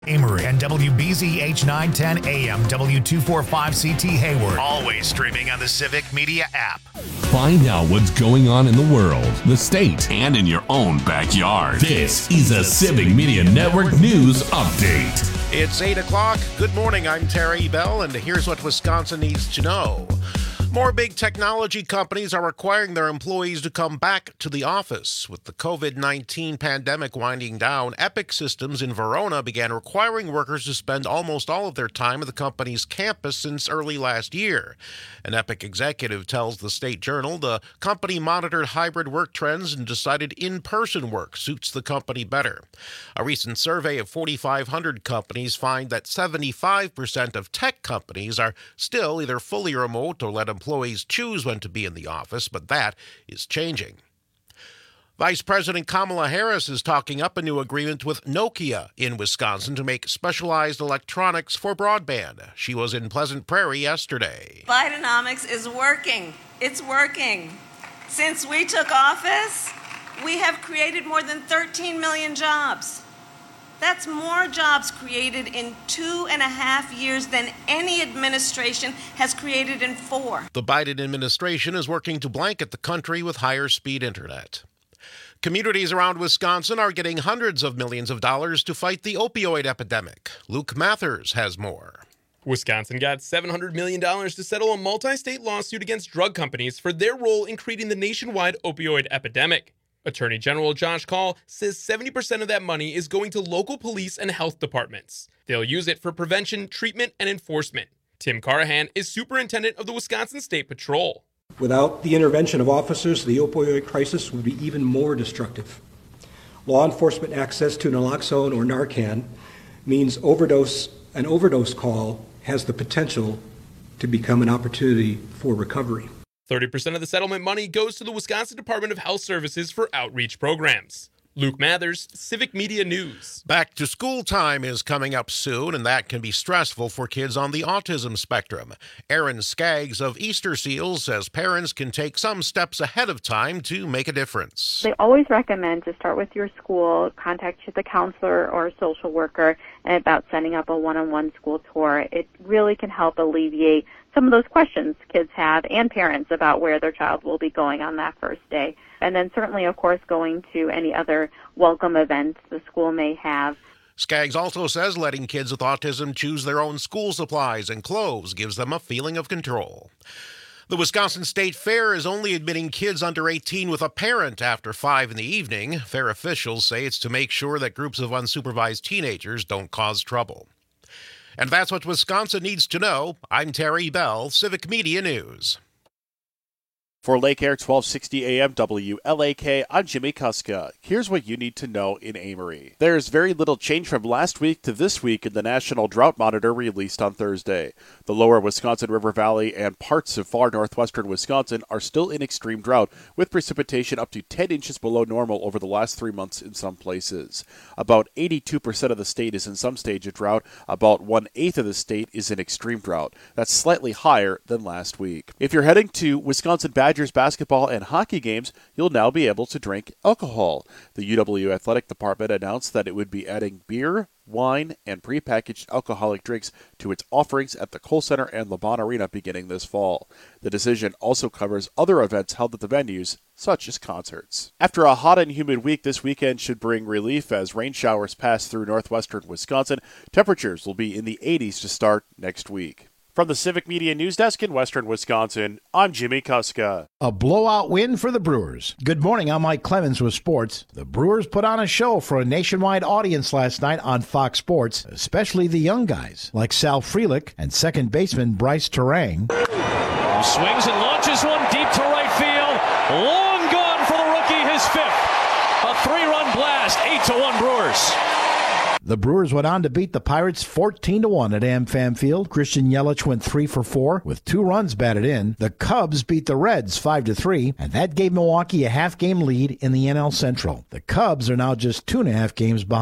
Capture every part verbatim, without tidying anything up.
Amory and W B Z H nine ten A M, W two forty-five C T Hayward. Always streaming on the Civic Media app. Find out what's going on in the world, the state, and in your own backyard. This is a Civic Media Network News Update. It's eight o'clock. Good morning. I'm Terry Bell, and here's what Wisconsin needs to know. More big technology companies are requiring their employees to come back to the office. With the covid nineteen pandemic winding down, Epic Systems in Verona began requiring workers to spend almost all of their time at the company's campus since early last year. An Epic executive tells the State Journal the company monitored hybrid work trends and decided in-person work suits the company better. A recent survey of forty-five hundred companies find that seventy-five percent of tech companies are still either fully remote or let employees choose when to be in the office, but that is changing. Vice President Kamala Harris is talking up a new agreement with Nokia in Wisconsin to make specialized electronics for broadband. She was in Pleasant Prairie yesterday. Bidenomics is working. It's working. Since we took office, we have created more than thirteen million jobs. That's more jobs created in two and a half years than any administration has created in four. The Biden administration is working to blanket the country with higher speed internet. Communities around Wisconsin are getting hundreds of millions of dollars to fight the opioid epidemic. Luke Mathers has more. Wisconsin got seven hundred million dollars to settle a multi-state lawsuit against drug companies for their role in creating the nationwide opioid epidemic. Attorney General Josh Kaul says seventy percent of that money is going to local police and health departments. They'll use it for prevention, treatment, and enforcement. Tim Carahan is superintendent of the Wisconsin State Patrol. Without the intervention of officers, the opioid crisis would be even more destructive. Law enforcement access to naloxone or Narcan means overdose. An overdose call has the potential to become an opportunity for recovery. thirty percent of the settlement money goes to the Wisconsin Department of Health Services for outreach programs. Luke Mathers, Civic Media News. Back to school time is coming up soon, and that can be stressful for kids on the autism spectrum. Aaron Skaggs of Easter Seals says parents can take some steps ahead of time to make a difference. They always recommend to start with your school, contact the counselor or social worker about setting up a one-on-one school tour. It really can help alleviate some of those questions kids have and parents about where their child will be going on that first day. And then certainly, of course, going to any other welcome events the school may have. Skaggs also says letting kids with autism choose their own school supplies and clothes gives them a feeling of control. The Wisconsin State Fair is only admitting kids under eighteen with a parent after five in the evening. Fair officials say it's to make sure that groups of unsupervised teenagers don't cause trouble. And that's what Wisconsin needs to know. I'm Terry Bell, Civic Media News. For Lake Air twelve sixty A M W L A K, I'm Jimmy Kuska. Here's what you need to know in Amory. There's very little change from last week to this week in the National Drought Monitor released on Thursday. The lower Wisconsin River Valley and parts of far northwestern Wisconsin are still in extreme drought, with precipitation up to ten inches below normal over the last three months in some places. About eighty-two percent of the state is in some stage of drought. About one-eighth of the state is in extreme drought. That's slightly higher than last week. If you're heading to Wisconsin Badgers basketball and hockey games, you'll now be able to drink alcohol. The U W Athletic Department announced that it would be adding beer, wine, and prepackaged alcoholic drinks to its offerings at the Kohl Center and LeBron Arena beginning this fall. The decision also covers other events held at the venues, such as concerts. After a hot and humid week, this weekend should bring relief as rain showers pass through northwestern Wisconsin. Temperatures will be in the eighties to start next week. From the Civic Media News Desk in Western Wisconsin, I'm Jimmy Kuska. A blowout win for the Brewers. Good morning, I'm Mike Clemens with sports. The Brewers put on a show for a nationwide audience last night on Fox Sports, especially the young guys like Sal Frelick and second baseman Bryce Terang. Swings and launches one deep to right field. Long gone for the rookie, his fifth. A three-run blast, eight to one Brewers. The Brewers went on to beat the Pirates fourteen to one at AmFam Field. Christian Yelich went three for four with two runs batted in. The Cubs beat the Reds five to three, and that gave Milwaukee a half-game lead in the N L Central. The Cubs are now just two and a half games behind.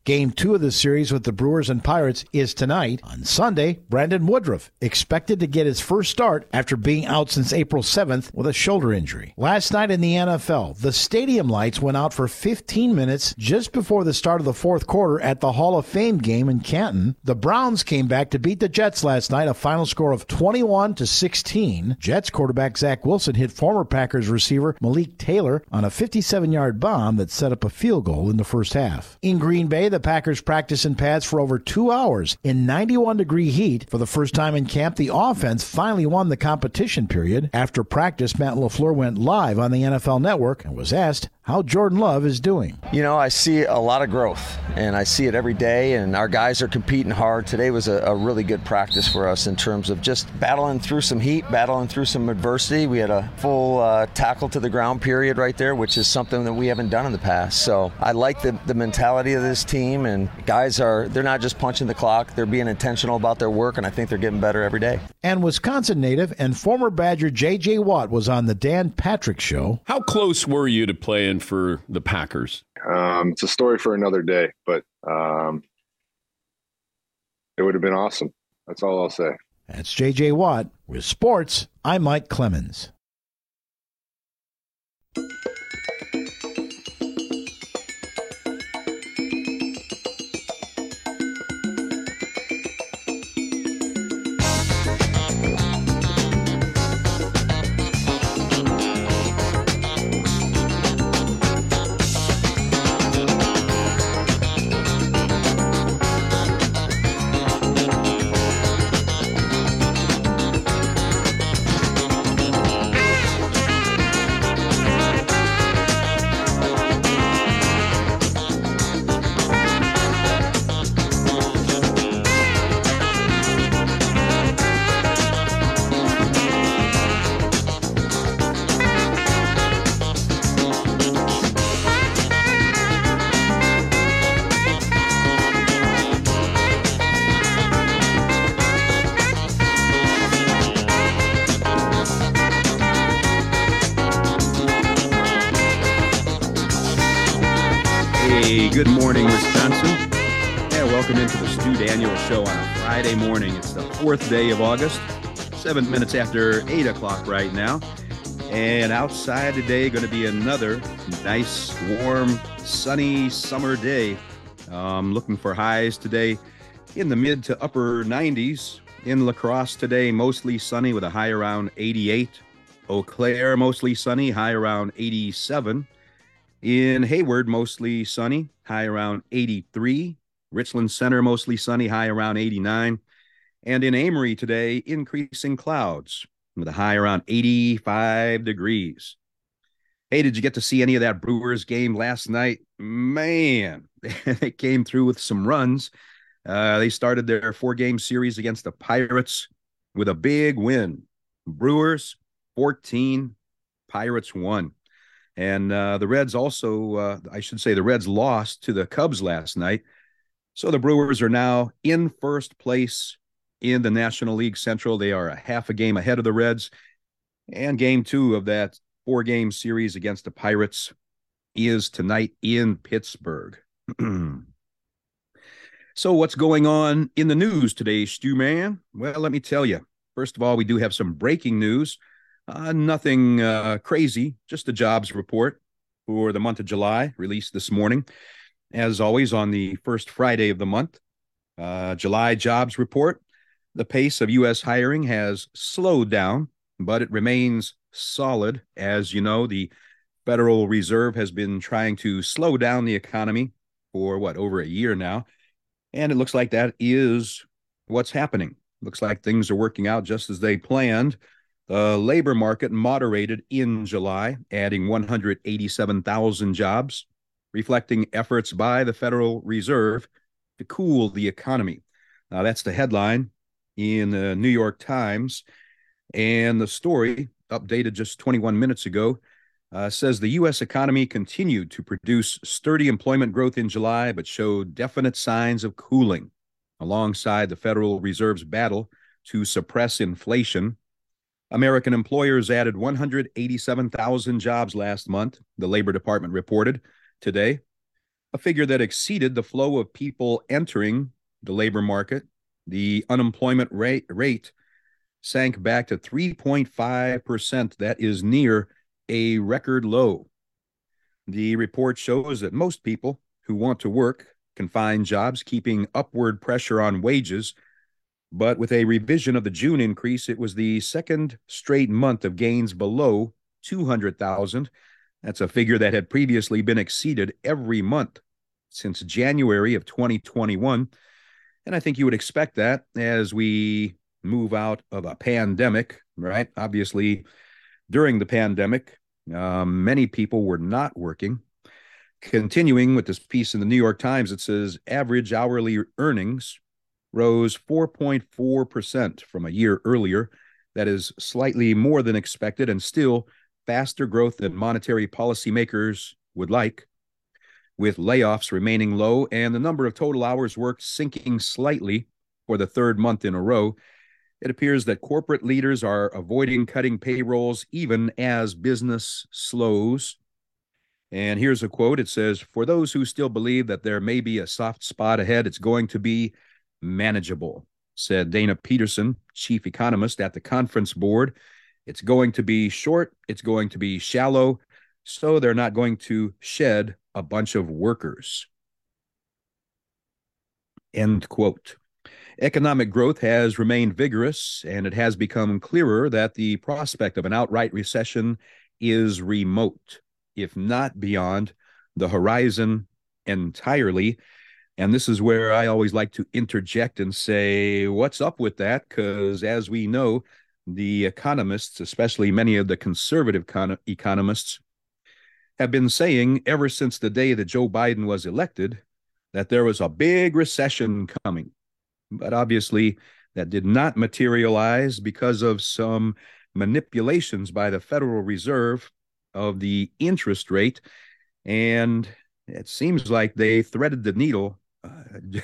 Game two of the series with the Brewers and Pirates is tonight. On Sunday, Brandon Woodruff expected to get his first start after being out since April seventh with a shoulder injury. Last night in the N F L, the stadium lights went out for fifteen minutes just before the start of the fourth quarter at the Hall of Fame game in Canton. The Browns came back to beat the Jets last night, a final score of twenty-one to sixteen. Jets quarterback Zach Wilson hit former Packers receiver Malik Taylor on a fifty-seven-yard bomb that set up a field goal in the first half. In Green Bay, the Packers practiced in pads for over two hours in ninety-one degree heat. For the first time in camp, the offense finally won the competition period. After practice, Matt LaFleur went live on the N F L Network and was asked how Jordan Love is doing. You know, I see a lot of growth, and I see it every day, and our guys are competing hard. Today was a, a really good practice for us in terms of just battling through some heat, battling through some adversity. We had a full uh, tackle to the ground period right there, which is something that we haven't done in the past. So I like the, the mentality of this team, and guys are, they're not just punching the clock, they're being intentional about their work, and I think they're getting better every day. And Wisconsin native and former Badger J J. Watt was on the Dan Patrick Show. How close were you to playing for the Packers? Um, it's a story for another day, but um, it would have been awesome. That's all I'll say. That's J J. Watt. With sports, I'm Mike Clemens. Good morning, Wisconsin. Yeah, welcome into the Stu Daniel Show on a Friday morning. It's the fourth day of August, seven minutes after eight o'clock right now. And outside today, going to be another nice, warm, sunny summer day. Um, looking for highs today in the mid to upper nineties. In La Crosse today, mostly sunny with a high around eighty-eight. Eau Claire, mostly sunny, high around eighty-seven. In Hayward, mostly sunny, high around eighty-three. Richland Center, mostly sunny, high around eighty-nine. And in Amory today, increasing clouds with a high around eighty-five degrees. Hey, did you get to see any of that Brewers game last night? Man, they came through with some runs. Uh, they started their four-game series against the Pirates with a big win. Brewers, fourteen, Pirates, one. And uh, the Reds also, uh, I should say, the Reds lost to the Cubs last night. So the Brewers are now in first place in the National League Central. They are a half a game ahead of the Reds. And game two of that four-game series against the Pirates is tonight in Pittsburgh. So what's going on in the news today, Stu Man? Well, let me tell you. First of all, we do have some breaking news. Uh, nothing uh, crazy, just a jobs report for the month of July, released this morning. As always, on the first Friday of the month, uh, July jobs report. The pace of U S hiring has slowed down, but it remains solid. As you know, the Federal Reserve has been trying to slow down the economy for, what, over a year now. And it looks like that is what's happening. Looks like things are working out just as they planned. The labor market moderated in July, adding one hundred eighty-seven thousand jobs, reflecting efforts by the Federal Reserve to cool the economy. Now, that's the headline in the New York Times. And the story, updated just twenty-one minutes ago, uh, says the U S economy continued to produce sturdy employment growth in July, but showed definite signs of cooling, alongside the Federal Reserve's battle to suppress inflation. American employers added one hundred eighty-seven thousand jobs last month, the Labor Department reported today. a figure that exceeded the flow of people entering the labor market. The unemployment rate, rate sank back to three point five percent. That is near a record low. The report shows that most people who want to work can find jobs, keeping upward pressure on wages. But with a revision of the June increase, it was the second straight month of gains below two hundred thousand. That's a figure that had previously been exceeded every month since January of twenty twenty-one. And I think you would expect that as we move out of a pandemic, right? Obviously, during the pandemic, um, many people were not working. Continuing with this piece in the New York Times, it says average hourly earnings rose four point four percent from a year earlier. That is slightly more than expected and still faster growth than monetary policymakers would like. With layoffs remaining low and the number of total hours worked sinking slightly for the third month in a row, it appears that corporate leaders are avoiding cutting payrolls even as business slows. And here's a quote. It says, "For those who still believe that there may be a soft spot ahead, it's going to be manageable," said Dana Peterson, chief economist at the Conference Board. "It's going to be short, it's going to be shallow, so they're not going to shed a bunch of workers." End quote. Economic growth has remained vigorous, and it has become clearer that the prospect of an outright recession is remote, if not beyond the horizon entirely. And this is where I always like to interject and say, what's up with that? Because as we know, the economists, especially many of the conservative con- economists, have been saying ever since the day that Joe Biden was elected that there was a big recession coming. But obviously, that did not materialize because of some manipulations by the Federal Reserve of the interest rate. And it seems like they threaded the needle uh,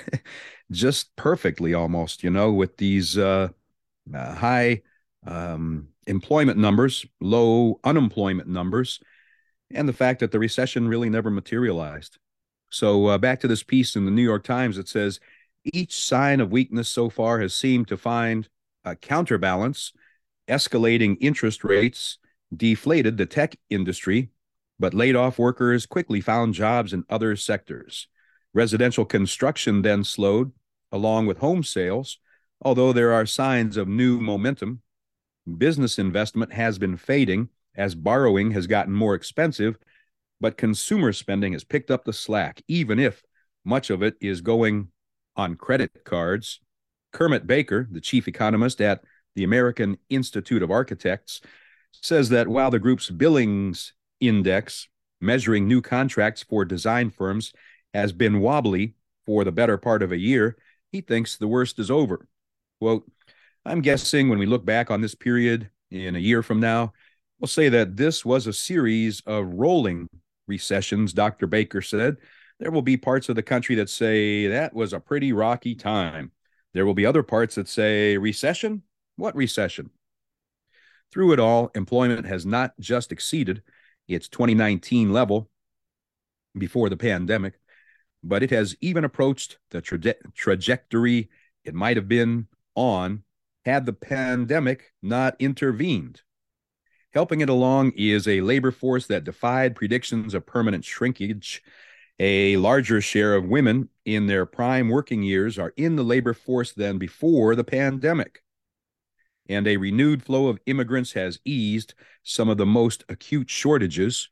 just perfectly almost, you know, with these uh, uh, high um, employment numbers, low unemployment numbers, and the fact that the recession really never materialized. So uh, back to this piece in the New York Times, it says, each sign of weakness so far has seemed to find a counterbalance. Escalating interest rates deflated the tech industry, but laid off workers quickly found jobs in other sectors. Residential construction then slowed, along with home sales, although there are signs of new momentum. Business investment has been fading as borrowing has gotten more expensive, but consumer spending has picked up the slack, even if much of it is going on credit cards. Kermit Baker, the chief economist at the American Institute of Architects, says that while the group's billings index, measuring new contracts for design firms, has been wobbly for the better part of a year, he thinks the worst is over. Quote, "I'm guessing when we look back on this period in a year from now, we'll say that this was a series of rolling recessions," Doctor Baker said. "There will be parts of the country that say that was a pretty rocky time. There will be other parts that say, recession? What recession?" Through it all, employment has not just exceeded its twenty nineteen level before the pandemic, but it has even approached the traje- trajectory it might have been on had the pandemic not intervened. Helping it along is a labor force that defied predictions of permanent shrinkage. A larger share of women in their prime working years are in the labor force than before the pandemic. And a renewed flow of immigrants has eased some of the most acute shortages.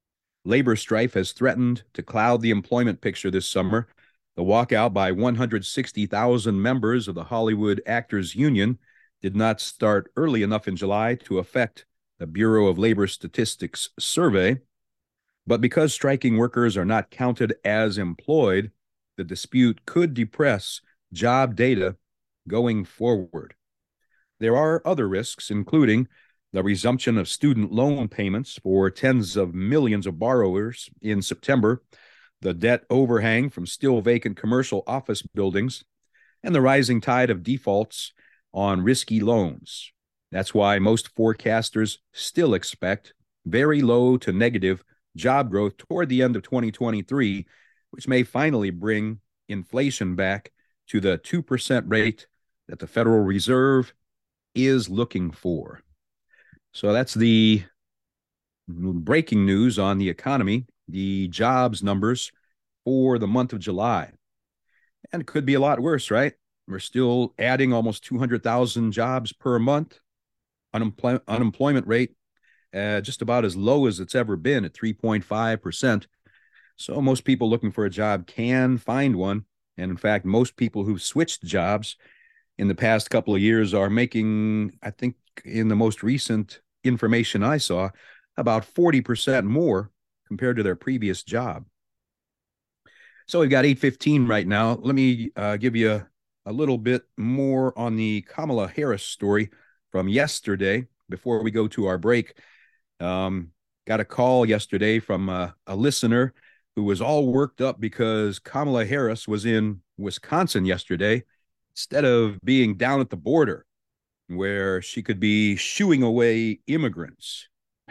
Labor strife has threatened to cloud the employment picture this summer. The walkout by one hundred sixty thousand members of the Hollywood Actors Union did not start early enough in July to affect the Bureau of Labor Statistics survey. But because striking workers are not counted as employed, the dispute could depress job data going forward. There are other risks, including the resumption of student loan payments for tens of millions of borrowers in September, the debt overhang from still vacant commercial office buildings, and the rising tide of defaults on risky loans. That's why most forecasters still expect very low to negative job growth toward the end of twenty twenty-three, which may finally bring inflation back to the two percent rate that the Federal Reserve is looking for. So that's the breaking news on the economy, the jobs numbers for the month of July. And it could be a lot worse, right? We're still adding almost two hundred thousand jobs per month. Unemploy- unemployment rate uh, just about as low as it's ever been at three point five percent. So most people looking for a job can find one. And in fact, most people who've switched jobs in the past couple of years are making, I think in the most recent information I saw, about forty percent more compared to their previous job. So we've got eight fifteen right now. Let me uh, give you a, a little bit more on the Kamala Harris story from yesterday before we go to our break. Um, got a call yesterday from a, a listener who was all worked up because Kamala Harris was in Wisconsin yesterday instead of being down at the border where she could be shooing away immigrants.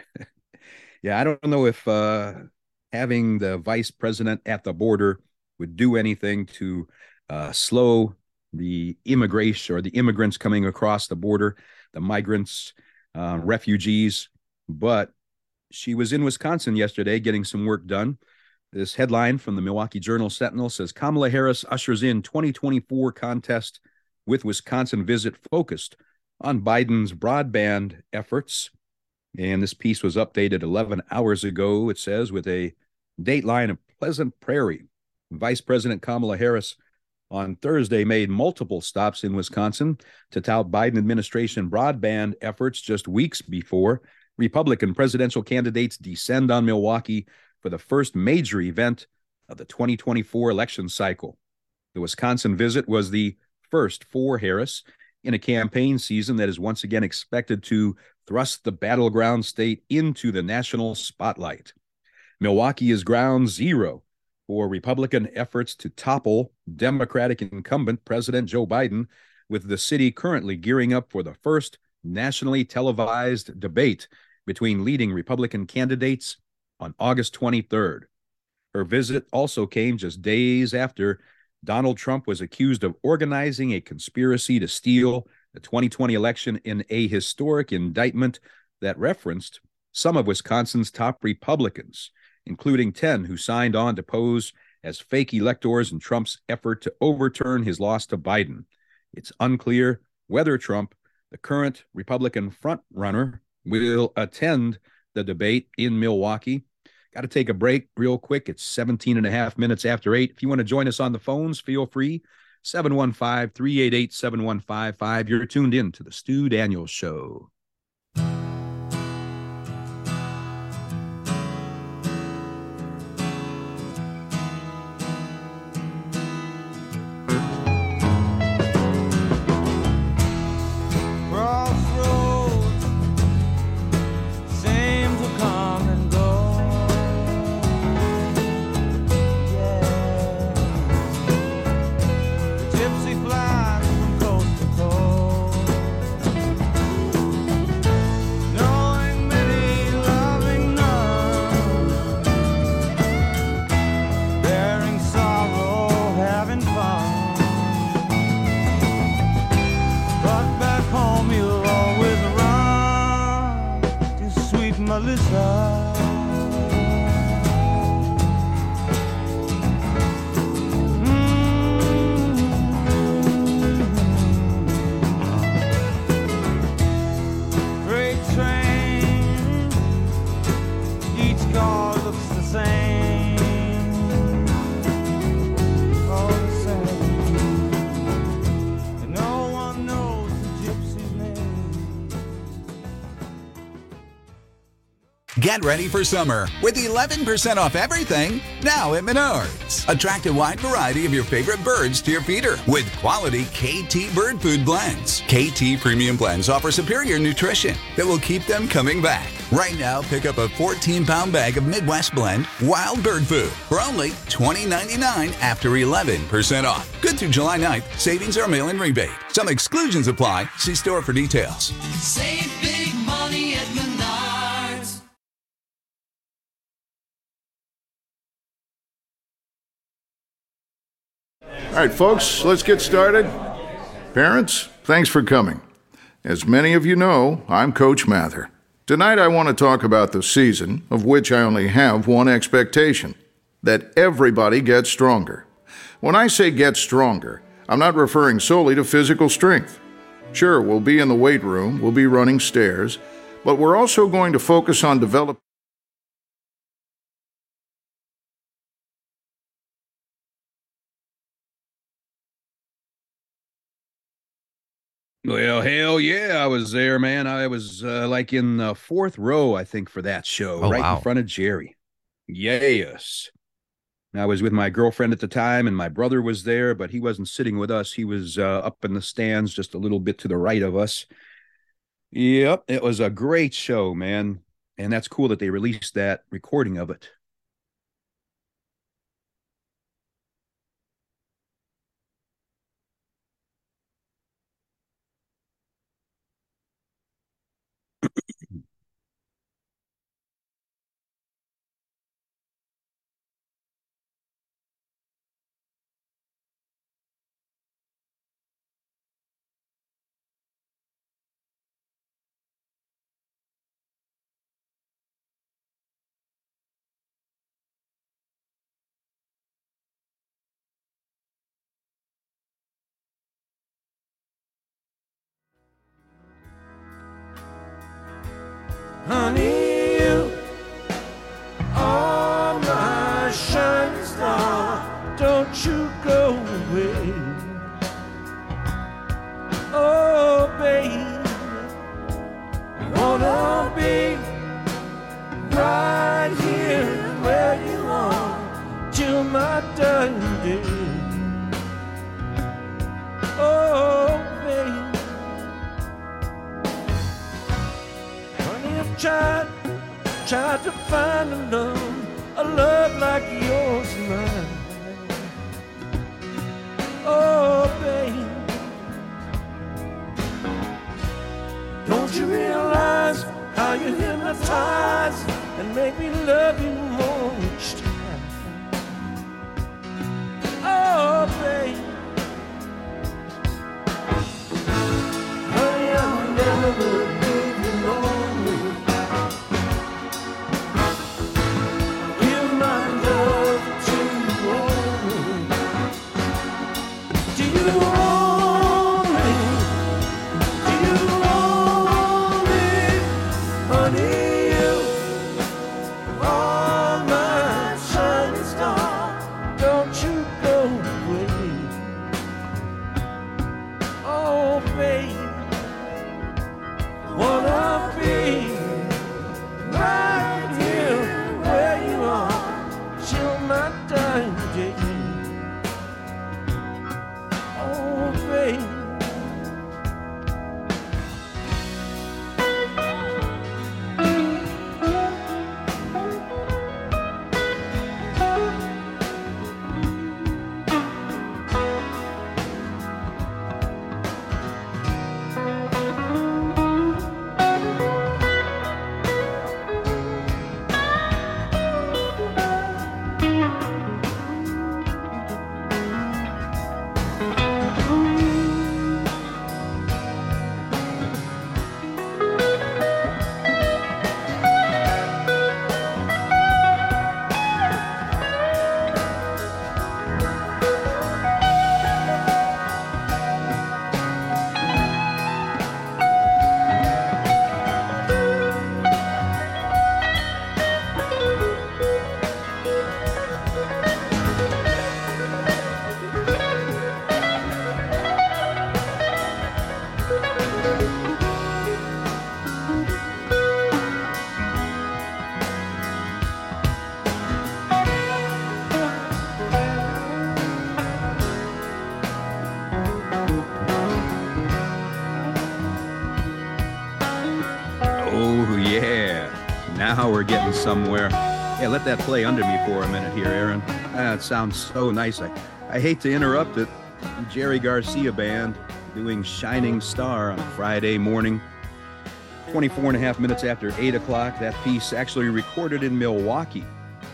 Yeah, I don't know if uh, having the vice president at the border would do anything to uh, slow the immigration or the immigrants coming across the border, the migrants, uh, refugees. But she was in Wisconsin yesterday getting some work done. This headline from the Milwaukee Journal Sentinel says Kamala Harris ushers in twenty twenty-four contest with Wisconsin visit focused on Biden's broadband efforts. And this piece was updated eleven hours ago, it says, with a dateline of Pleasant Prairie. Vice President Kamala Harris on Thursday made multiple stops in Wisconsin to tout Biden administration broadband efforts just weeks before Republican presidential candidates descend on Milwaukee for the first major event of the twenty twenty-four election cycle. The Wisconsin visit was the first for Harris in a campaign season that is once again expected to thrust the battleground state into the national spotlight. Milwaukee is ground zero for Republican efforts to topple Democratic incumbent President Joe Biden, with the city currently gearing up for the first nationally televised debate between leading Republican candidates on August twenty-third. Her visit also came just days after Donald Trump was accused of organizing a conspiracy to steal the twenty twenty election in a historic indictment that referenced some of Wisconsin's top Republicans, including ten who signed on to pose as fake electors in Trump's effort to overturn his loss to Biden. It's unclear whether Trump, the current Republican frontrunner, will attend the debate in Milwaukee. Got to take a break real quick. It's seventeen and a half minutes after eight. If you want to join us on the phones, feel free. seven one five, three eight eight, seven one five five. You're tuned in to the Stu Daniels Show. Get ready for summer with eleven percent off everything now at Menards. Attract a wide variety of your favorite birds to your feeder with quality K T bird food blends. K T Premium Blends offer superior nutrition that will keep them coming back. Right now, pick up a fourteen pound bag of Midwest Blend Wild Bird Food for only twenty ninety-nine after eleven percent off. Good through July ninth. Savings are mail-in rebate. Some exclusions apply. See store for details. Save big money at Menards. All right, folks, let's get started. Parents, thanks for coming. As many of you know, I'm Coach Mather. Tonight I want to talk about the season, of which I only have one expectation, that everybody gets stronger. When I say get stronger, I'm not referring solely to physical strength. Sure, we'll be in the weight room, we'll be running stairs, but we're also going to focus on developing Well, hell yeah, I was there, man. I was uh, like in the fourth row, I think, for that show, Oh, right wow. in front of Jerry. Yes. I was with my girlfriend at the time, and my brother was there, but he wasn't sitting with us. He was uh, up in the stands just a little bit to the right of us. Yep, it was a great show, man. And that's cool that they released that recording of it. Honey, you are my shining star. Don't you go away. Oh, babe, wanna be right here where you are till my dying day. Oh, babe. Tried, tried to find a love, a love like yours and mine. Oh, babe, don't you realize how you hypnotize and make me love you more each time? Oh, babe, honey, I'll never leave you alone. Now we're getting somewhere. Yeah, let that play under me for a minute here, Aaron. Ah, it sounds so nice. I, I hate to interrupt it. Jerry Garcia Band doing Shining Star on a Friday morning. twenty-four and a half minutes after eight o'clock. That piece actually recorded in Milwaukee.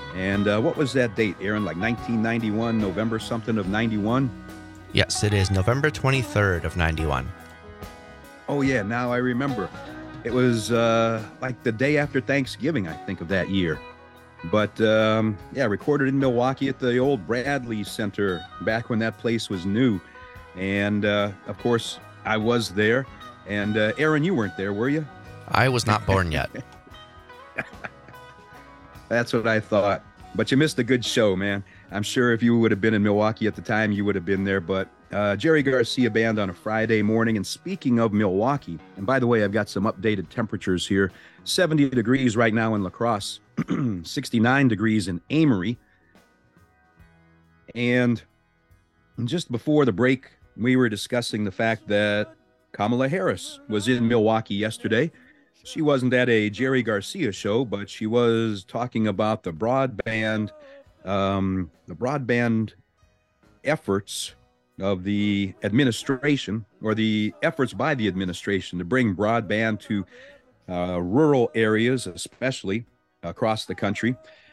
And uh, what was that date, Aaron? Like nineteen ninety-one, November something of ninety-one? Yes, it is November twenty-third of ninety-one. Oh, yeah, now I remember. It was uh, like the day after Thanksgiving, I think, of that year. But, um, yeah, recorded in Milwaukee at the old Bradley Center back when that place was new. And, uh, of course, I was there. And, uh, Aaron, you weren't there, were you? I was not born yet. That's what I thought. But you missed a good show, man. I'm sure if you would have been in Milwaukee at the time, you would have been there. But uh, Jerry Garcia Band on a Friday morning. And speaking of Milwaukee, and by the way, I've got some updated temperatures here. seventy degrees right now in La Crosse, sixty-nine degrees in Amory. And just before the break, we were discussing the fact that Kamala Harris was in Milwaukee yesterday. She wasn't at a Jerry Garcia show, but she was talking about the broadband, um, the broadband efforts of the administration, or the efforts by the administration to bring broadband to uh, rural areas, especially across the country.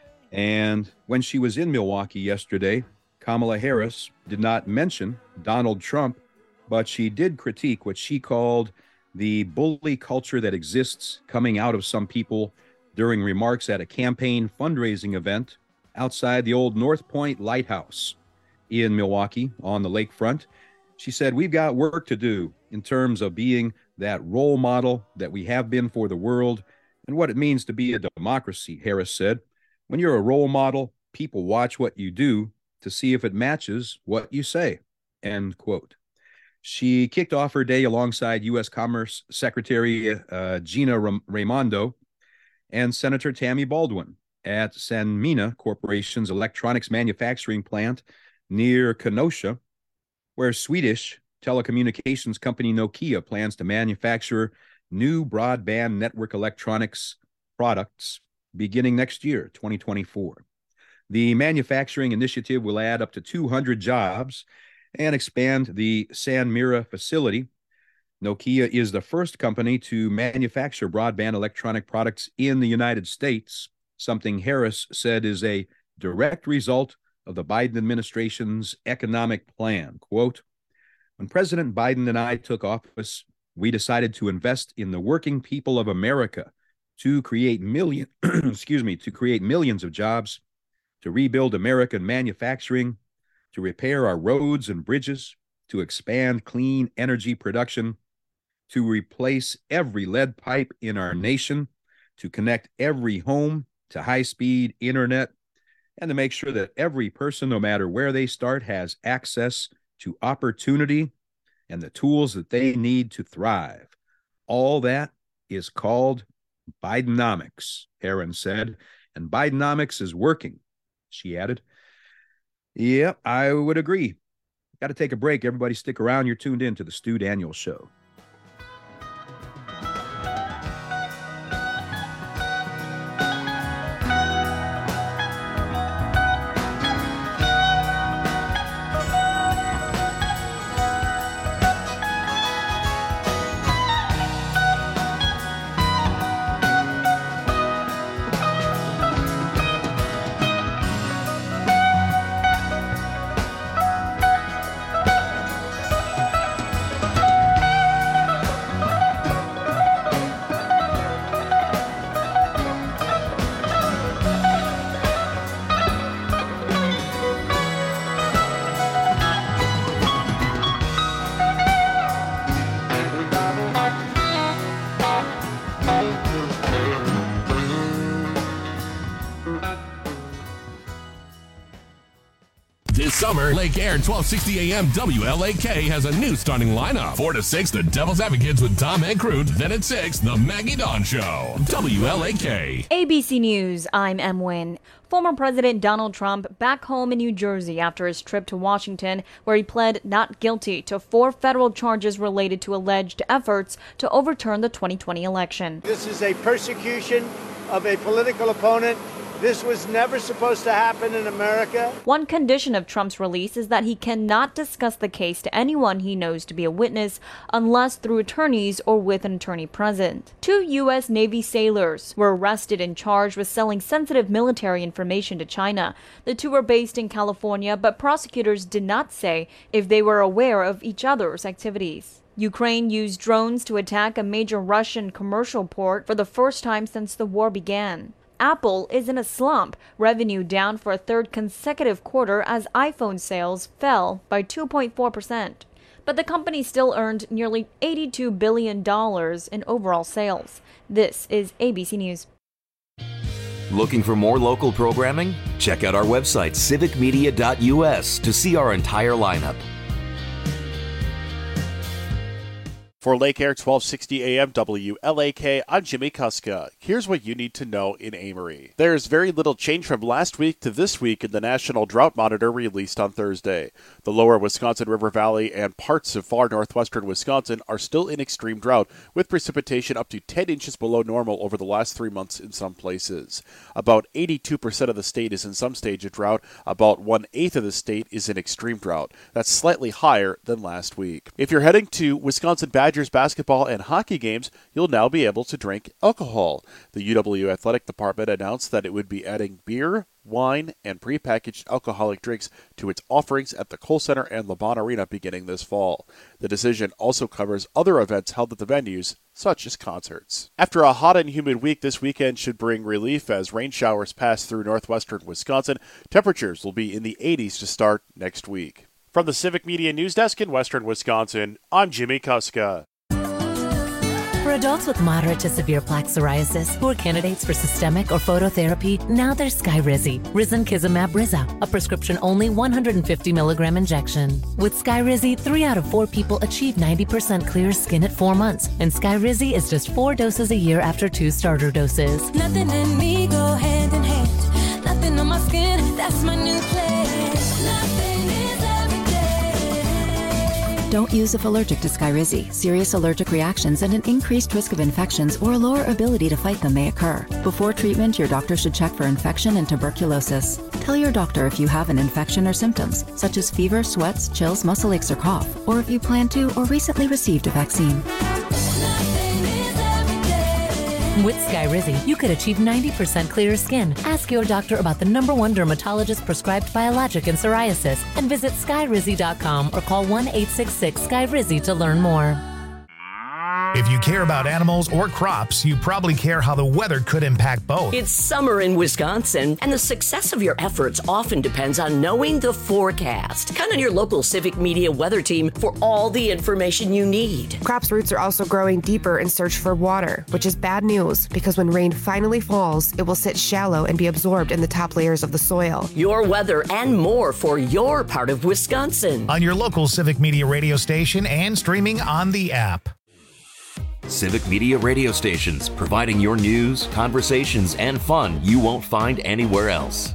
And when she was in Milwaukee yesterday, Kamala Harris did not mention Donald Trump, but she did critique what she called the bully culture that exists coming out of some people during remarks at a campaign fundraising event outside the old North Point Lighthouse in Milwaukee on the lakefront. She said, "We've got work to do in terms of being that role model that we have been for the world and what it means to be a democracy," Harris said. "When you're a role model, people watch what you do to see if it matches what you say," end quote. She kicked off her day alongside U S Commerce Secretary uh, Gina Raimondo and Senator Tammy Baldwin at Sanmina Corporation's electronics manufacturing plant near Kenosha, where Swedish telecommunications company Nokia plans to manufacture new broadband network electronics products beginning next year, twenty twenty-four. The manufacturing initiative will add up to two hundred jobs and expand the Sanmina facility. Nokia is the first company to manufacture broadband electronic products in the United States, something Harris said is a direct result of the Biden administration's economic plan. Quote, "When President Biden and I took office, we decided to invest in the working people of America to create million, excuse me, to create millions of jobs, to rebuild American manufacturing, to repair our roads and bridges, to expand clean energy production, to replace every lead pipe in our nation, to connect every home to high-speed internet, and to make sure that every person, no matter where they start, has access to opportunity and the tools that they need to thrive. All that is called Bidenomics," Aaron said, "and Bidenomics is working," she added. Yep, I would agree. Got to take a break. Everybody stick around. You're tuned in to the Stu Daniel Show. Summer, Lake Air twelve sixty A M W L A K has a new starting lineup. four to six, the Devil's Advocates with Tom Ankroot. Then at six, the Maggie Dawn Show. W L A K. A B C News, I'm Em Wynn. Former President Donald Trump back home in New Jersey after his trip to Washington, where he pled not guilty to four federal charges related to alleged efforts to overturn the twenty twenty election. This is a persecution of a political opponent. This was never supposed to happen in America. One condition of Trump's release is that he cannot discuss the case to anyone he knows to be a witness unless through attorneys or with an attorney present. Two U S Navy sailors were arrested and charged with selling sensitive military information to China. The two were based in California, but prosecutors did not say if they were aware of each other's activities. Ukraine used drones to attack a major Russian commercial port for the first time since the war began. Apple is in a slump, revenue down for a third consecutive quarter as iPhone sales fell by two point four percent. But the company still earned nearly eighty-two billion dollars in overall sales. This is A B C News. Looking for more local programming? Check out our website, civic media dot U S, to see our entire lineup. For Lake Air twelve sixty A M W L A K, I'm Jimmy Kuska. Here's what you need to know in Amory. There's very little change from last week to this week in the National Drought Monitor released on Thursday. The lower Wisconsin River Valley and parts of far northwestern Wisconsin are still in extreme drought, with precipitation up to ten inches below normal over the last three months in some places. About eighty-two percent of the state is in some stage of drought. About one-eighth of the state is in extreme drought. That's slightly higher than last week. If you're heading to Wisconsin Badgers basketball and hockey games, you'll now be able to drink alcohol. The U W Athletic Department announced that it would be adding beer, wine, and prepackaged alcoholic drinks to its offerings at the Kohl Center and LeBron Arena beginning this fall. The decision also covers other events held at the venues, such as concerts. After a hot and humid week, this weekend should bring relief as rain showers pass through northwestern Wisconsin. Temperatures will be in the eighties to start next week. From the Civic Media News Desk in western Wisconsin, I'm Jimmy Kuska. For adults with moderate to severe plaque psoriasis who are candidates for systemic or phototherapy, now there's Skyrizi, Risankizumab Riza, a prescription-only one hundred fifty milligram injection. With Skyrizi, three out of four people achieve ninety percent clear skin at four months, and Skyrizi is just four doses a year after two starter doses. Nothing in me go hand in hand. Nothing on my skin, that's my new plan. Nothing is every day. Don't use if allergic to Skyrizi. Serious allergic reactions and an increased risk of infections or a lower ability to fight them may occur. Before treatment, your doctor should check for infection and tuberculosis. Tell your doctor if you have an infection or symptoms, such as fever, sweats, chills, muscle aches, or cough, or if you plan to or recently received a vaccine. With Skyrizi, you could achieve ninety percent clearer skin. Ask your doctor about the number one dermatologist prescribed biologic in psoriasis and visit skyrizi dot com or call one eight six six Skyrizi to learn more. If you care about animals or crops, you probably care how the weather could impact both. It's summer in Wisconsin, and the success of your efforts often depends on knowing the forecast. Count on your local Civic Media weather team for all the information you need. Crops' roots are also growing deeper in search for water, which is bad news because when rain finally falls, it will sit shallow and be absorbed in the top layers of the soil. Your weather and more for your part of Wisconsin. On your local Civic Media radio station and streaming on the app. Civic Media radio stations, providing your news, conversations, and fun you won't find anywhere else.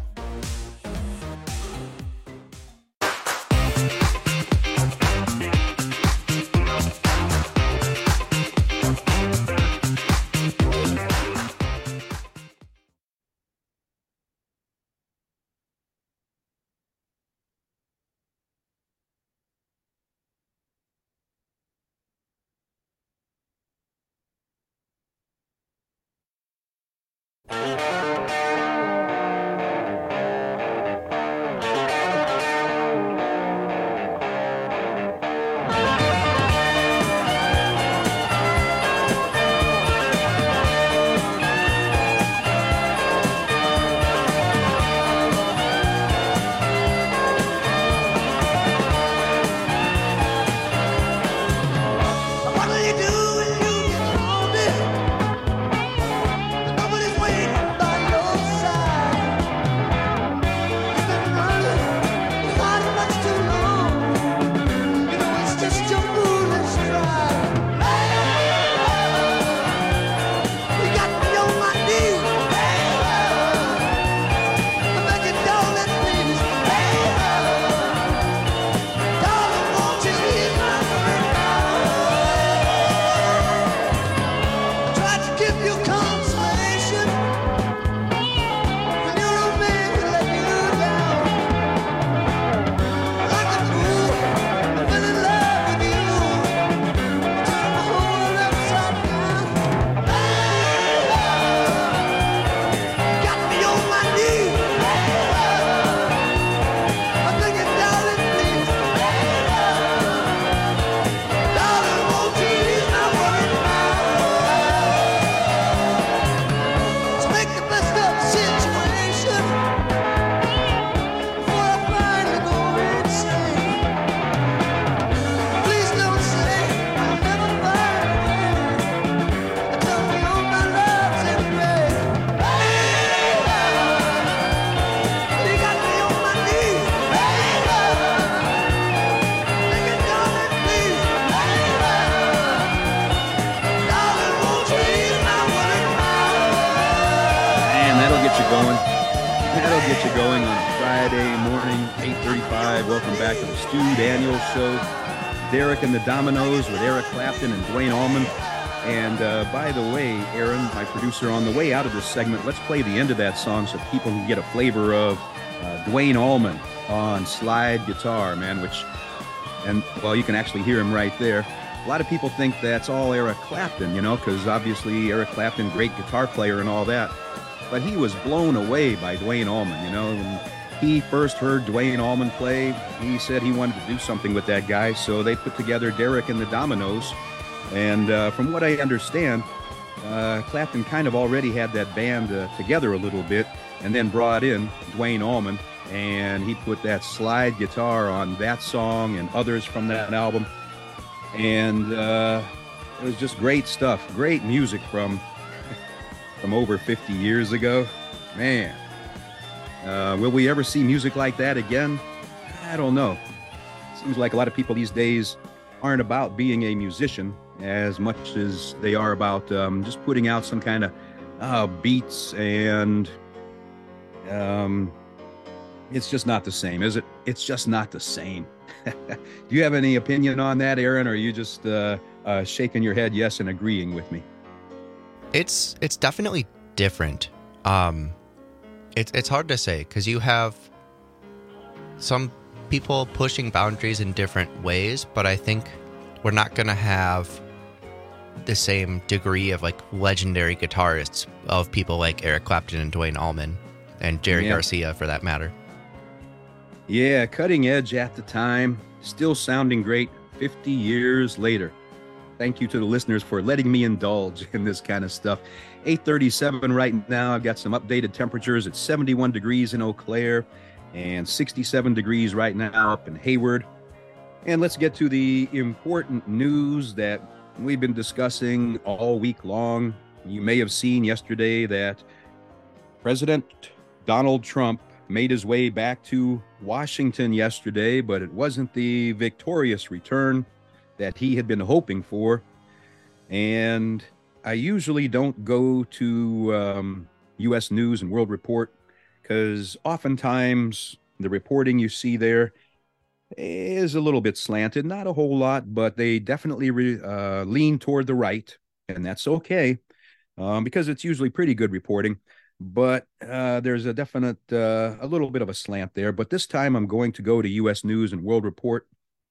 get you going on a Friday morning, eight thirty-five. Welcome back to the Stu Daniels Show. Derek and the Dominoes with Eric Clapton and Dwayne Allman. And uh, by the way, Aaron, my producer, on the way out of this segment, let's play the end of that song so people can get a flavor of uh, Dwayne Allman on slide guitar, man, which, and well, you can actually hear him right there. A lot of people think that's all Eric Clapton, you know, because obviously Eric Clapton, great guitar player and all that. But he was blown away by Dwayne Allman, you know. When he first heard Dwayne Allman play, he said he wanted to do something with that guy. So they put together Derek and the Dominoes. And uh, from what I understand, uh, Clapton kind of already had that band uh, together a little bit and then brought in Dwayne Allman. And he put that slide guitar on that song and others from that album. And uh, it was just great stuff, great music from from over fifty years ago. Man, uh, will we ever see music like that again? I don't know. Seems like a lot of people these days aren't about being a musician as much as they are about um, just putting out some kind of uh, beats, and um, it's just not the same, is it? It's just not the same. Do you have any opinion on that, Aaron, or are you just uh, uh, shaking your head yes and agreeing with me? It's it's definitely different. Um, it's it's hard to say because you have some people pushing boundaries in different ways, but I think we're not going to have the same degree of like legendary guitarists of people like Eric Clapton and Dwayne Allman and Jerry Yeah. Garcia, for that matter. Yeah, cutting edge at the time, still sounding great fifty years later. Thank you to the listeners for letting me indulge in this kind of stuff. eight thirty-seven right now. I've got some updated temperatures. It's seventy-one degrees in Eau Claire and sixty-seven degrees right now up in Hayward. And let's get to the important news that we've been discussing all week long. You may have seen yesterday that President Donald Trump made his way back to Washington yesterday, but it wasn't the victorious return that he had been hoping for. And I usually don't go to um, U S News and World Report because oftentimes the reporting you see there is a little bit slanted, not a whole lot, but they definitely re, uh, lean toward the right, and that's okay um, because it's usually pretty good reporting. But uh, there's a definite, uh, a little bit of a slant there. But this time I'm going to go to U S News and World Report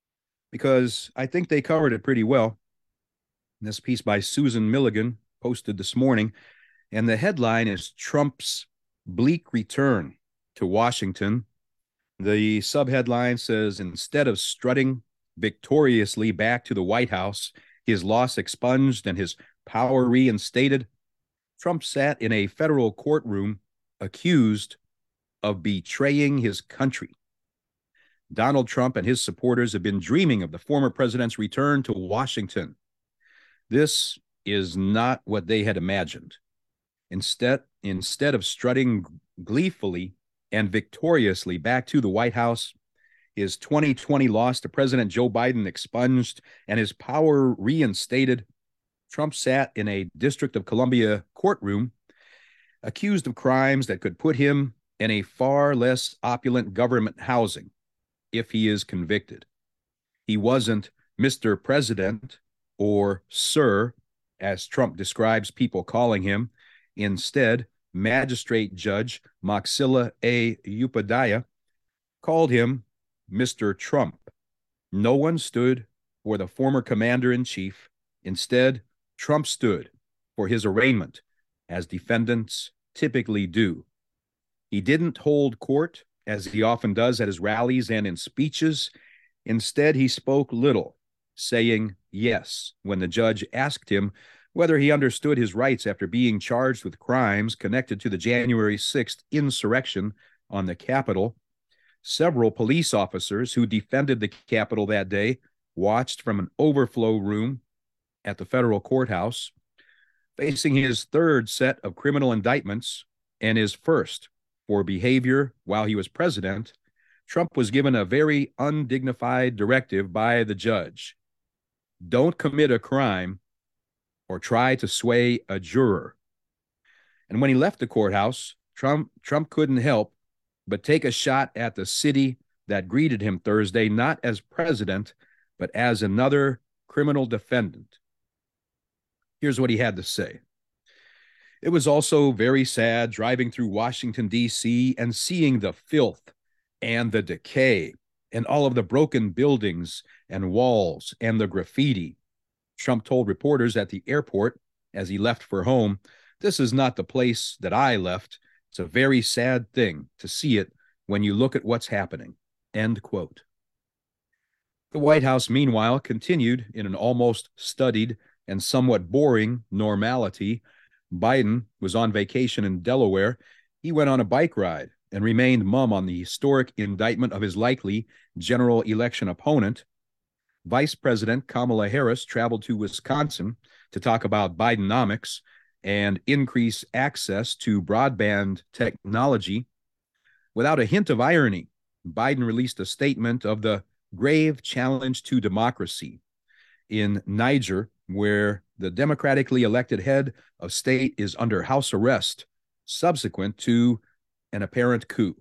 because I think they covered it pretty well. This piece by Susan Milligan posted this morning, and the headline is Trump's Bleak Return to Washington. The subheadline says, instead of strutting victoriously back to the White House, his loss expunged and his power reinstated, Trump sat in a federal courtroom accused of betraying his country. Donald Trump and his supporters have been dreaming of the former president's return to Washington. This is not what they had imagined. Instead, instead of strutting gleefully and victoriously back to the White House, his twenty twenty loss to President Joe Biden expunged and his power reinstated, Trump sat in a District of Columbia courtroom accused of crimes that could put him in a far less opulent government housing if he is convicted. He wasn't Mister President or Sir, as Trump describes people calling him. Instead, Magistrate Judge Maxilla A. Upadhyaya called him Mister Trump. No one stood for the former commander-in-chief. Instead, Trump stood for his arraignment, as defendants typically do. He didn't hold court, as he often does at his rallies and in speeches. Instead, he spoke little, saying yes when the judge asked him whether he understood his rights after being charged with crimes connected to the January sixth insurrection on the Capitol. Several police officers who defended the Capitol that day watched from an overflow room at the federal courthouse. Facing his third set of criminal indictments and his first for behavior while he was president, Trump was given a very undignified directive by the judge. Don't commit a crime or try to sway a juror. And when he left the courthouse, Trump, Trump couldn't help but take a shot at the city that greeted him Thursday, not as president, but as another criminal defendant. Here's what he had to say. It was also very sad driving through Washington, D C and seeing the filth and the decay and all of the broken buildings and walls and the graffiti. Trump told reporters at the airport as he left for home, "This is not the place that I left. It's a very sad thing to see it when you look at what's happening." End quote. The White House, meanwhile, continued in an almost studied and somewhat boring normality. Biden was on vacation in Delaware. He went on a bike ride and remained mum on the historic indictment of his likely general election opponent. Vice President Kamala Harris traveled to Wisconsin to talk about Bidenomics and increase access to broadband technology. Without a hint of irony, Biden released a statement of the grave challenge to democracy. In Niger, where the democratically elected head of state is under house arrest, subsequent to an apparent coup.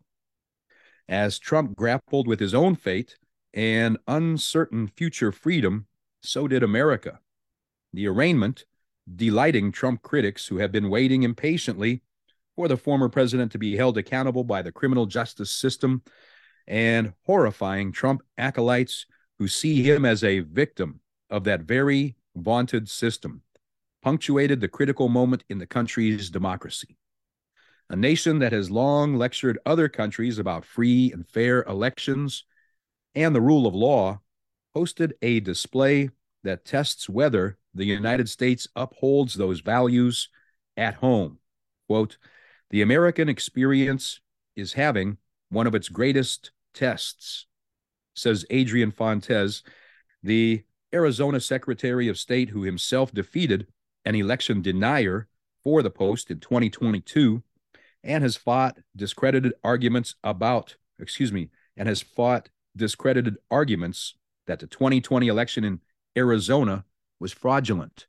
As Trump grappled with his own fate and uncertain future freedom, so did America. The arraignment, delighting Trump critics who have been waiting impatiently for the former president to be held accountable by the criminal justice system, and horrifying Trump acolytes who see him as a victim of that very vaunted system, punctuated the critical moment in the country's democracy. A nation that has long lectured other countries about free and fair elections and the rule of law hosted a display that tests whether the United States upholds those values at home. Quote, "The American experience is having one of its greatest tests," says Adrian Fontes, the Arizona Secretary of State who himself defeated an election denier for the post in twenty twenty-two and has fought discredited arguments about, excuse me, and has fought discredited arguments that the twenty twenty election in Arizona was fraudulent.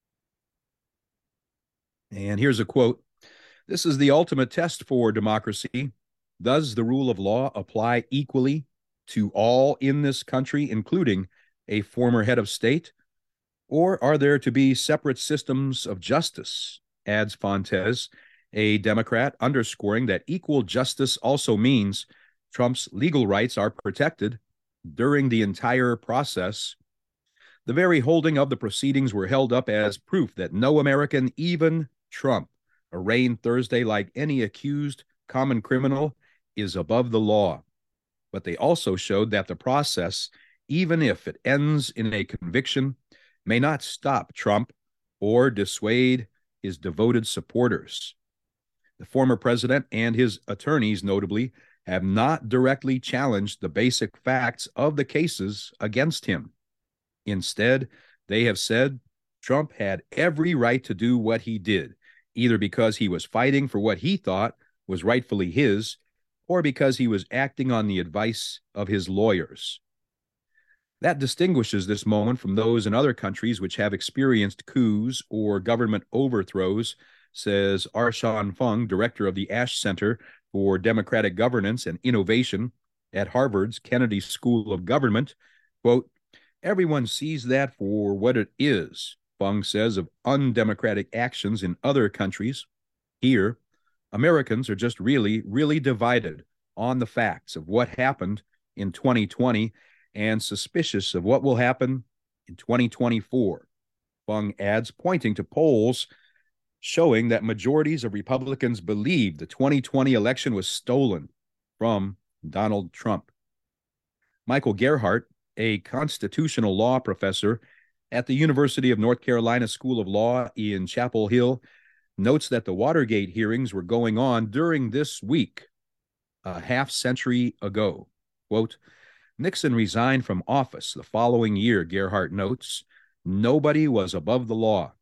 And here's a quote. "This is the ultimate test for democracy. Does the rule of law apply equally to all in this country, including a former head of state? Or are there to be separate systems of justice?" adds Fontes, a Democrat, underscoring that equal justice also means Trump's legal rights are protected during the entire process. The very holding of the proceedings were held up as proof that no American, even Trump, arraigned Thursday like any accused common criminal, is above the law. But they also showed that the process, even if it ends in a conviction, may not stop Trump or dissuade his devoted supporters. The former president and his attorneys, notably, have not directly challenged the basic facts of the cases against him. Instead, they have said Trump had every right to do what he did, either because he was fighting for what he thought was rightfully his, or because he was acting on the advice of his lawyers. That distinguishes this moment from those in other countries which have experienced coups or government overthrows, says Arshan Fung, director of the Ash Center for Democratic Governance and Innovation at Harvard's Kennedy School of Government. Quote, "Everyone sees that for what it is," Fung says of undemocratic actions in other countries. Here, Americans are just really, really divided on the facts of what happened in twenty twenty and suspicious of what will happen in twenty twenty-four. Fung adds, pointing to polls showing that majorities of Republicans believe the twenty twenty election was stolen from Donald Trump. Michael Gerhardt, a constitutional law professor at the University of North Carolina School of Law in Chapel Hill, notes that the Watergate hearings were going on during this week, a half century ago. Quote, "Nixon resigned from office the following year," Gerhardt notes. "Nobody was above the law,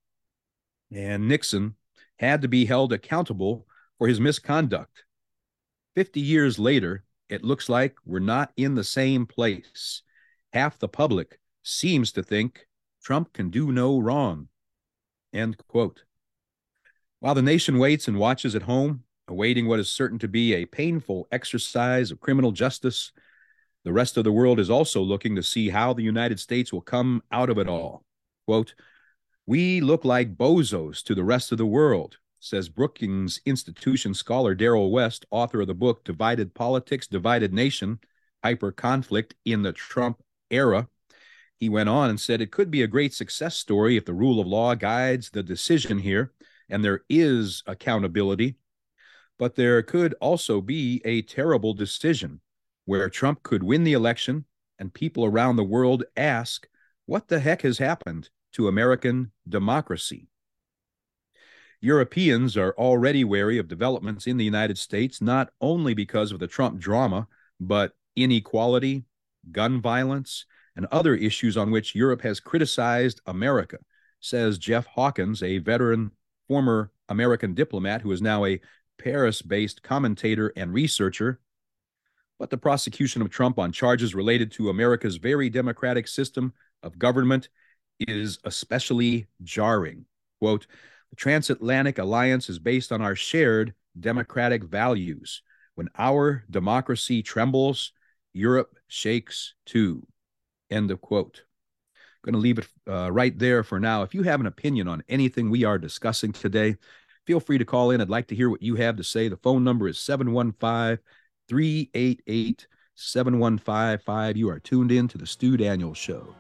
and Nixon had to be held accountable for his misconduct. Fifty years later, it looks like we're not in the same place. Half the public seems to think Trump can do no wrong." End quote. While the nation waits and watches at home, awaiting what is certain to be a painful exercise of criminal justice. The rest of the world is also looking to see how the United States will come out of it all. Quote, "We look like bozos to the rest of the world," says Brookings Institution scholar Darrell West, author of the book Divided Politics, Divided Nation, Hyper-Conflict in the Trump Era. He went on and said it could be a great success story if the rule of law guides the decision here, and there is accountability. But there could also be a terrible decision where Trump could win the election and people around the world ask, what the heck has happened to American democracy? Europeans are already wary of developments in the United States, not only because of the Trump drama, but inequality, gun violence, and other issues on which Europe has criticized America, says Jeff Hawkins, a veteran former American diplomat who is now a Paris-based commentator and researcher. But the prosecution of Trump on charges related to America's very democratic system of government is especially jarring. Quote, "The transatlantic alliance is based on our shared democratic values. When our democracy trembles, Europe shakes too." End of quote. I'm going to leave it uh, right there for now. If you have an opinion on anything we are discussing today, feel free to call in. I'd like to hear what you have to say. The phone number is seven one five, three eight eight, seven one five five. You are tuned in to the Stu Daniels Show.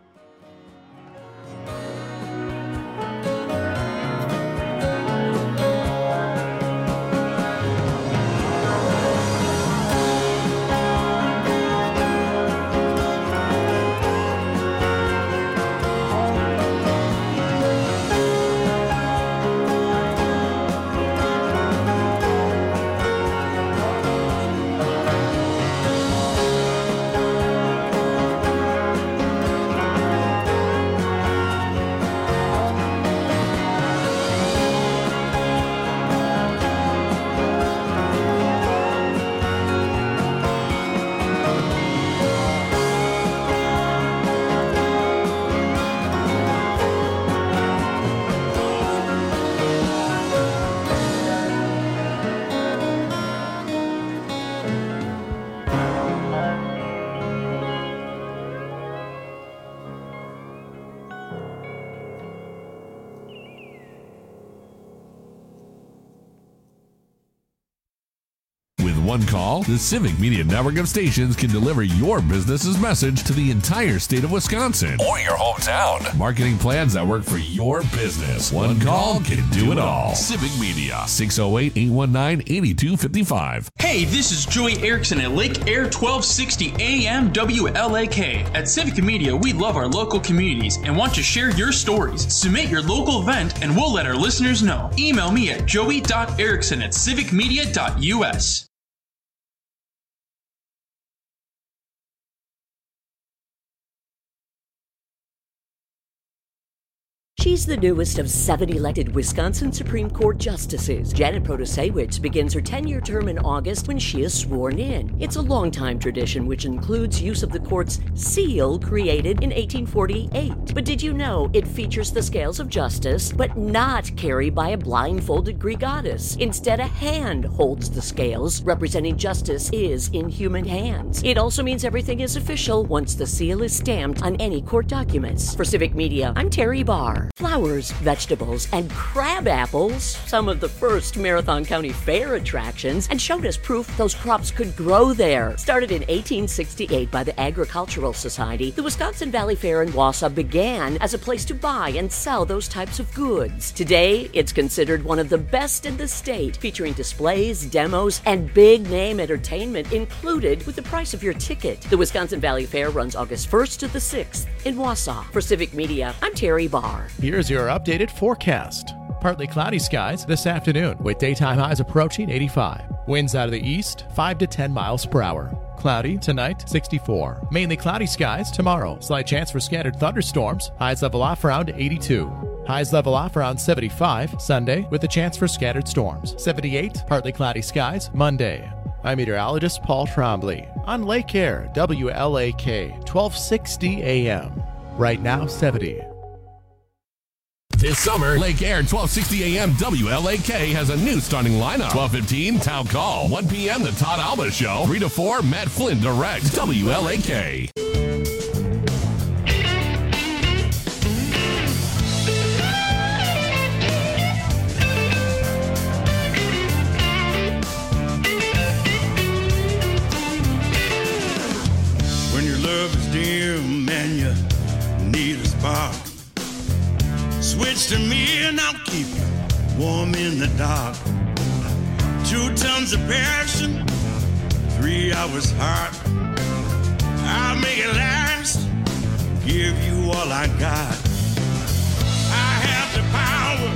One call, the Civic Media network of stations can deliver your business's message to the entire state of Wisconsin or your hometown. Marketing plans that work for your business. One call can do it all. Civic Media, six oh eight, eight one nine, eight two five five. Hey, this is Joey Erickson at Lake Air twelve sixty A M W L A K. At Civic Media, we love our local communities and want to share your stories. Submit your local event and we'll let our listeners know. Email me at joey dot erickson at civic media dot u s. She's the newest of seven elected Wisconsin Supreme Court justices. Janet Protasiewicz begins her ten-year term in August when she is sworn in. It's a long-time tradition which includes use of the court's seal created in eighteen forty-eight. But did you know it features the scales of justice, but not carried by a blindfolded Greek goddess? Instead, a hand holds the scales, representing justice is in human hands. It also means everything is official once the seal is stamped on any court documents. For Civic Media, I'm Terry Barr. Flowers, vegetables, and crab apples, some of the first Marathon County Fair attractions, and showed us proof those crops could grow there. Started in eighteen sixty-eight by the Agricultural Society, the Wisconsin Valley Fair in Wausau began as a place to buy and sell those types of goods. Today, it's considered one of the best in the state, featuring displays, demos, and big-name entertainment included with the price of your ticket. The Wisconsin Valley Fair runs August first to the sixth in Wausau. For Civic Media, I'm Terry Barr. Here's your updated forecast. Partly cloudy skies this afternoon with daytime highs approaching eighty-five. Winds out of the east, five to ten miles per hour. Cloudy tonight, sixty-four. Mainly cloudy skies tomorrow. Slight chance for scattered thunderstorms. Highs level off around eighty-two. Highs level off around seventy-five Sunday with a chance for scattered storms. seventy-eight, partly cloudy skies Monday. I'm meteorologist Paul Trombley on Lake Air, W L A K, twelve sixty A M. Right now, seventy. This summer, Lake Air twelve sixty A M W L A K has a new starting lineup. twelve fifteen, Town Call. one p.m., The Todd Alba Show. three to four, Matt Flynn directs W L A K. When your love is dim and you need a spark, switch to me and I'll keep you warm in the dark. Two tons of passion, three hours hot. I'll make it last, give you all I got. I have the power,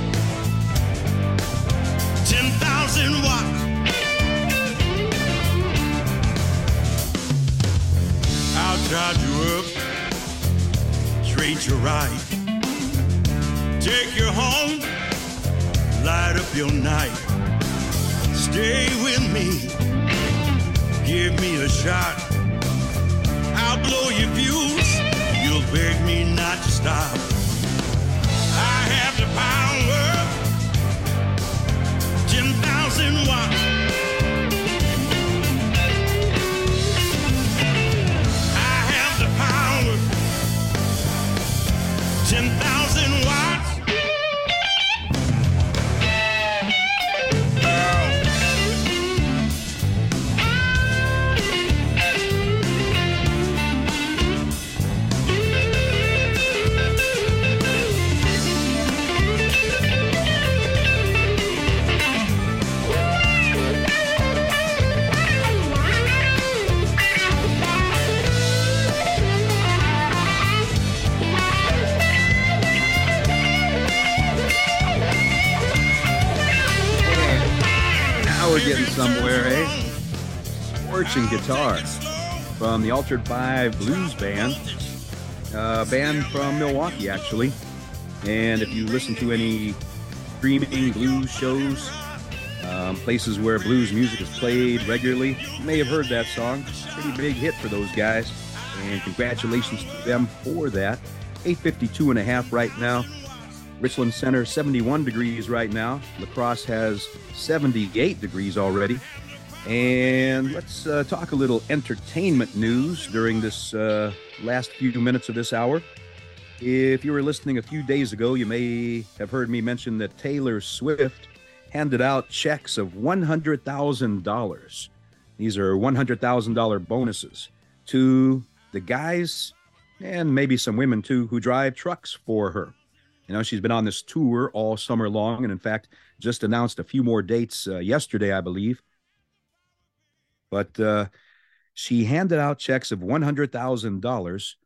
ten thousand watts. I'll charge you up, treat you right. Take you home, light up your night. Stay with me, give me a shot. I'll blow your fuse, you'll beg me not to stop. I have the power, ten thousand watts. I have the power, ten thousand watts. We're getting somewhere, eh? Scorching guitar from the Altered Five Blues Band, a band from Milwaukee, actually. And if you listen to any streaming blues shows, um, places where blues music is played regularly, you may have heard that song. Pretty big hit for those guys, and congratulations to them for that. eight fifty-two and a half right now. Richland Center, seventy-one degrees right now. La Crosse has seventy-eight degrees already. And let's uh, talk a little entertainment news during this uh, last few minutes of this hour. If you were listening a few days ago, you may have heard me mention that Taylor Swift handed out checks of one hundred thousand dollars. These are one hundred thousand dollars bonuses to the guys, and maybe some women too, who drive trucks for her. You know, she's been on this tour all summer long, and in fact, just announced a few more dates uh, yesterday, I believe. But uh, she handed out checks of one hundred thousand dollars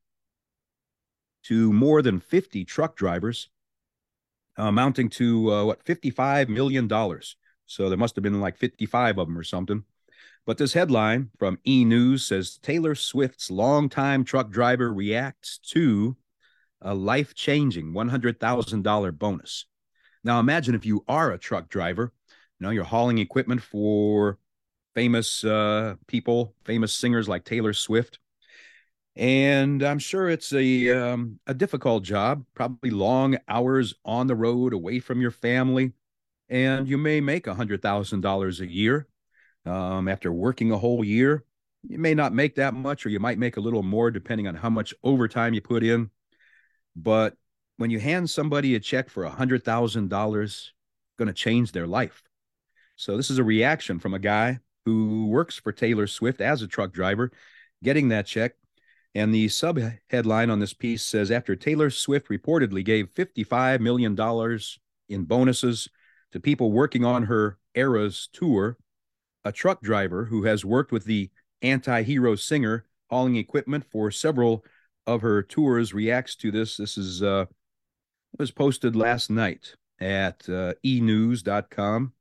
to more than fifty truck drivers, amounting to, uh, what, fifty-five million dollars. So there must have been like fifty-five of them or something. But this headline from E! News says, Taylor Swift's longtime truck driver reacts to a life-changing one hundred thousand dollars bonus. Now, imagine if you are a truck driver, you know, you're hauling equipment for famous uh, people, famous singers like Taylor Swift. And I'm sure it's a, um, a difficult job, probably long hours on the road, away from your family. And you may make one hundred thousand dollars a year um, after working a whole year. You may not make that much, or you might make a little more depending on how much overtime you put in. But when you hand somebody a check for one hundred thousand dollars, it's going to change their life. So this is a reaction from a guy who works for Taylor Swift as a truck driver, getting that check. And the sub-headline on this piece says, after Taylor Swift reportedly gave fifty-five million dollars in bonuses to people working on her Eras tour, a truck driver who has worked with the anti-hero singer hauling equipment for several of her tours reacts to this. This is uh, was posted last night at uh, e news dot com.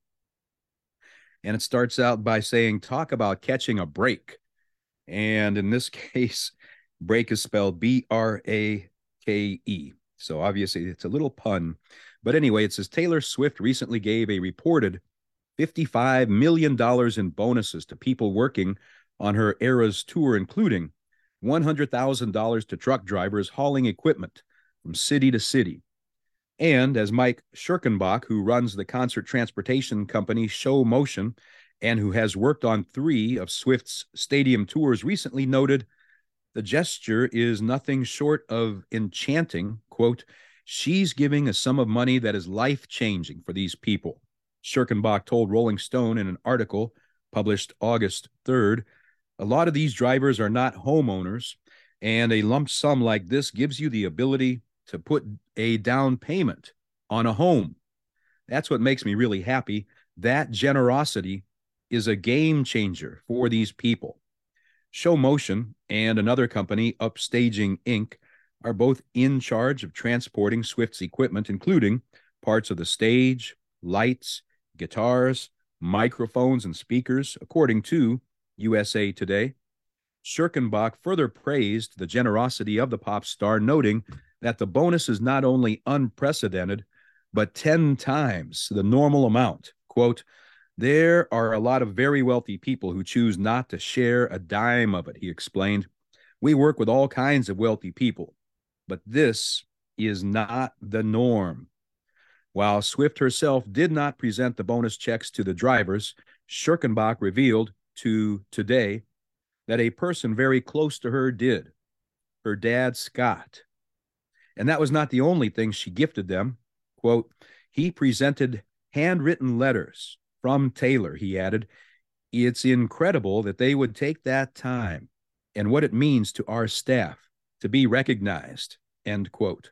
And it starts out by saying, talk about catching a break. And in this case, break is spelled B R A K E. So obviously it's a little pun. But anyway, it says Taylor Swift recently gave a reported fifty-five million dollars in bonuses to people working on her Eras tour, including one hundred thousand dollars to truck drivers hauling equipment from city to city. And as Mike Schirkenbach, who runs the concert transportation company Show Motion and who has worked on three of Swift's stadium tours, recently noted, the gesture is nothing short of enchanting. Quote, she's giving a sum of money that is life-changing for these people. Schirkenbach told Rolling Stone in an article published August third, a lot of these drivers are not homeowners, and a lump sum like this gives you the ability to put a down payment on a home. That's what makes me really happy. That generosity is a game changer for these people. Show Motion and another company, Upstaging Incorporated, are both in charge of transporting Swift's equipment, including parts of the stage, lights, guitars, microphones, and speakers, according to U S A Today. Schirkenbach further praised the generosity of the pop star, noting that the bonus is not only unprecedented, but ten times the normal amount. Quote, there are a lot of very wealthy people who choose not to share a dime of it, he explained. We work with all kinds of wealthy people, but this is not the norm. While Swift herself did not present the bonus checks to the drivers, Schirkenbach revealed to Today that a person very close to her did, her dad, Scott. And that was not the only thing she gifted them. Quote, he presented handwritten letters from Taylor, he added. It's incredible that they would take that time and what it means to our staff to be recognized, end quote.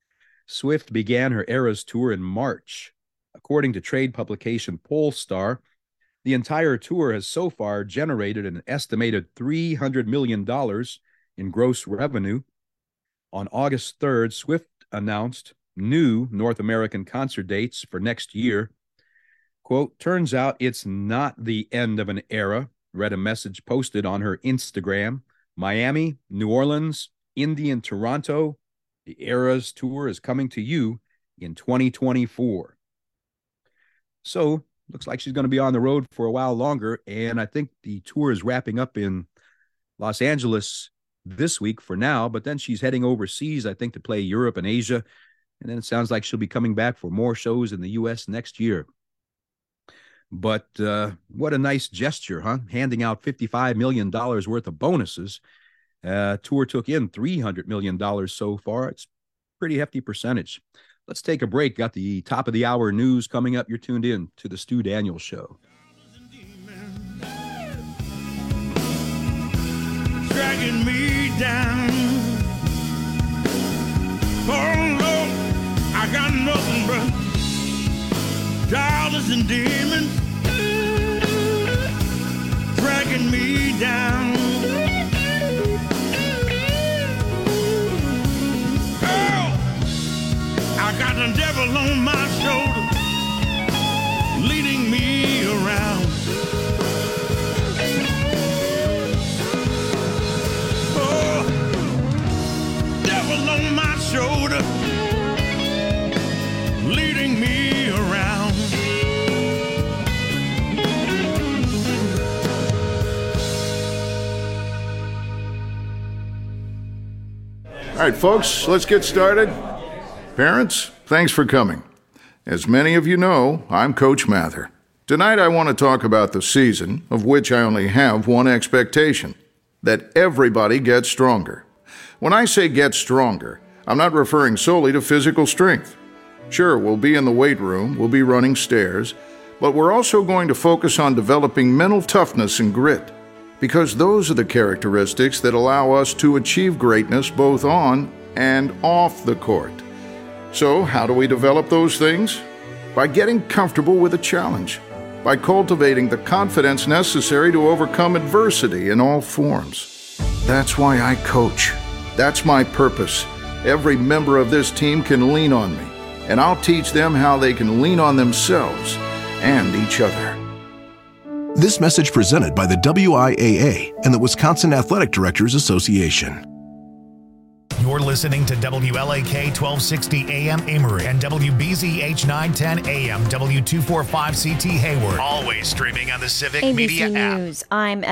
Swift began her Eras Tour in March. According to trade publication Polestar, the entire tour has so far generated an estimated three hundred million dollars in gross revenue. On August third, Swift announced new North American concert dates for next year. Quote, turns out it's not the end of an era, read a message posted on her Instagram. Miami, New Orleans, Indy, and Toronto. The Eras Tour is coming to you in twenty twenty-four. So, looks like she's going to be on the road for a while longer, and I think the tour is wrapping up in Los Angeles this week for now, but then she's heading overseas, I think, to play Europe and Asia, and then it sounds like she'll be coming back for more shows in the U S next year. But uh, what a nice gesture, huh? Handing out fifty-five million dollars worth of bonuses. Uh, tour took in three hundred million dollars so far. It's a pretty hefty percentage. Let's take a break. Got the top of the hour news coming up. You're tuned in to the Stu Daniels Show. Dragging me down. Oh Lord, I got nothing but dollars and demons dragging me down. I got the devil on my shoulder, leading me around. Oh, devil on my shoulder, leading me around. All right, folks, let's get started. Parents, thanks for coming. As many of you know, I'm Coach Mather. Tonight I want to talk about the season, of which I only have one expectation, that everybody gets stronger. When I say get stronger, I'm not referring solely to physical strength. Sure, we'll be in the weight room, we'll be running stairs, but we're also going to focus on developing mental toughness and grit, because those are the characteristics that allow us to achieve greatness both on and off the court. So, how do we develop those things? By getting comfortable with a challenge, by cultivating the confidence necessary to overcome adversity in all forms. That's why I coach. That's my purpose. Every member of this team can lean on me, and I'll teach them how they can lean on themselves and each other. This message presented by the W I A A and the Wisconsin Athletic Directors Association. You're listening to W L A K twelve sixty A M Amory and W B Z H nine ten A M W two forty-five C T Hayward. Always streaming on the Civic A B C Media app. News. I'm